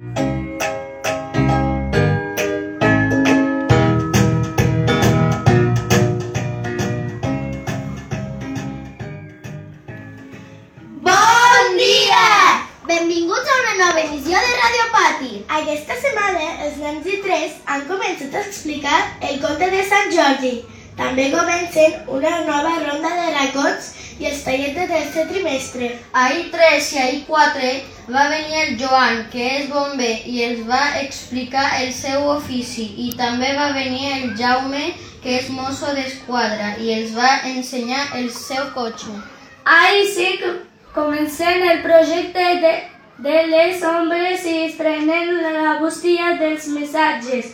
Benvinguts a una nova emissió de Radio Pati. Aquesta setmana els nens i tres han començat a explicar el conte de Sant Jordi. També comencen una nova ronda de racons i els tallers de tercer trimestre. Ahir 3 i ahir 4 va venir el Joan, que és bomber, i els va explicar el seu ofici. I també va venir el Jaume, que és mosso d'esquadra, i els va ensenyar el seu cotxe. Ahir sí que comencem el projecte de les ombres i estrenem la bústia dels missatges,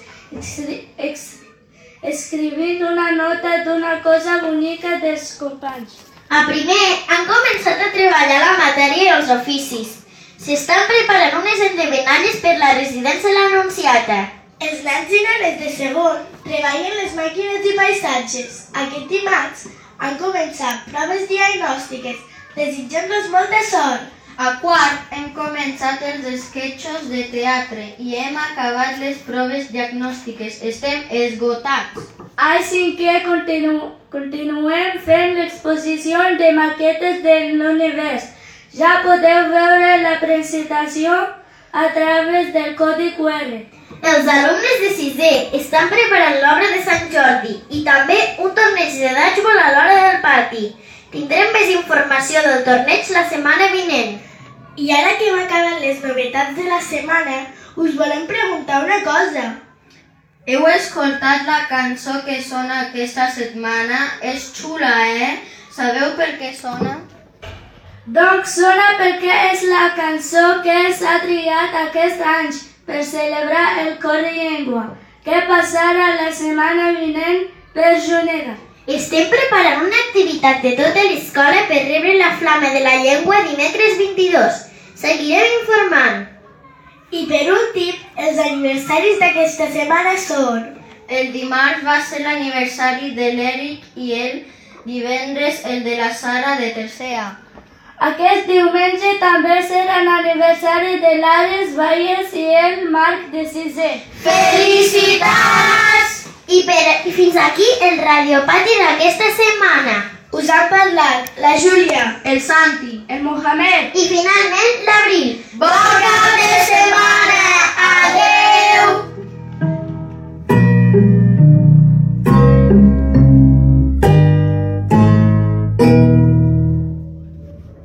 escrivint una nota d'una cosa bonica dels companys. A primer han començat a treballar la matèria i els oficis. S'estan preparant unes endevinalles per la residència de l'Anunciata. Els nens i nenes de segon treballen les màquines i paisatges. Aquest dimarts han començat proves diagnòstiques, desitjant-los molta sort. A quart hem començat els esquetxos de teatre i hem acabat les proves diagnòstiques. Estem esgotats. A cinquè continuem fent l'exposició de maquetes de l'univers. Ja podeu veure la presentació a través del codi QR. Els alumnes de sisè estan preparant l'obra de Sant Jordi i també un torneig de dodgeball a l'hora del pati. Tindrem més informació del torneig la setmana vinent. I ara que hem acabat les novetats de la setmana, us volem preguntar una cosa. Heu escoltat la cançó que sona aquesta setmana? És xula, Sabeu per què sona? Doncs sona perquè és la cançó que s'ha triat aquest any per celebrar el Cor i Llengua, que passarà la setmana vinent per Juneda. Estem preparant una activitat de tota l'escola per rebre la Flama de la Llengua dimecres 22. Seguirem informant. I per últim, els aniversaris d'aquesta setmana són... El dimarts va ser l'aniversari de l'Eric i el divendres el de la Sara de tercer A. Aquest diumenge també serà l'aniversari de l'Ares Valles i el Marc de sisè. Felicitats! I fins aquí el Radiopati d'aquesta setmana. Us han parlat la Júlia, el Santi, el Mohamed i finalment l'Abril. Bona